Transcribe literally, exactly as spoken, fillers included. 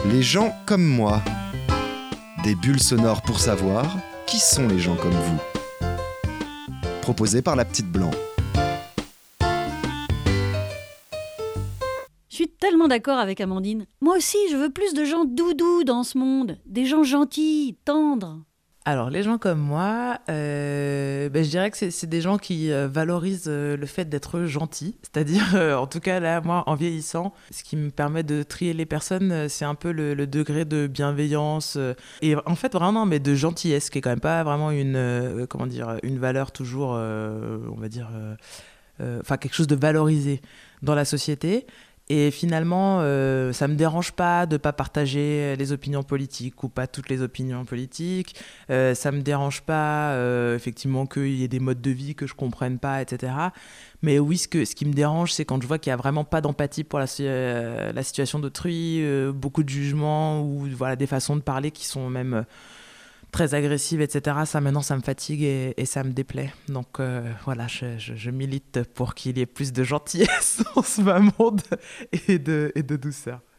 Les gens comme moi. Des bulles sonores pour savoir qui sont les gens comme vous. Proposé par la petite Blanc. Je suis tellement d'accord avec Amandine. Moi aussi, je veux plus de gens doudous dans ce monde. Des gens gentils, tendres. Alors, les gens comme moi, euh, ben, je dirais que c'est, c'est des gens qui euh, valorisent euh, le fait d'être gentils. C'est-à-dire, euh, en tout cas, là, moi, en vieillissant, ce qui me permet de trier les personnes, euh, c'est un peu le, le degré de bienveillance. Euh, et en fait, vraiment, mais de gentillesse, qui est quand même pas vraiment une, euh, comment dire, une valeur toujours, euh, on va dire, euh, euh, enfin, quelque chose de valorisé dans la société. Et finalement, euh, ça me dérange pas de pas partager les opinions politiques ou pas toutes les opinions politiques. Euh, ça me dérange pas, euh, effectivement, qu'il y ait des modes de vie que je comprenne pas, et cetera. Mais oui, ce, que, ce qui me dérange, c'est quand je vois qu'il y a vraiment pas d'empathie pour la, euh, la situation d'autrui, euh, beaucoup de jugements ou voilà, des façons de parler qui sont même... Euh, très agressive, et cetera. Ça, maintenant, ça me fatigue et, et ça me déplaît. Donc, euh, voilà, je, je, je milite pour qu'il y ait plus de gentillesse dans ce bas monde et de, et de douceur.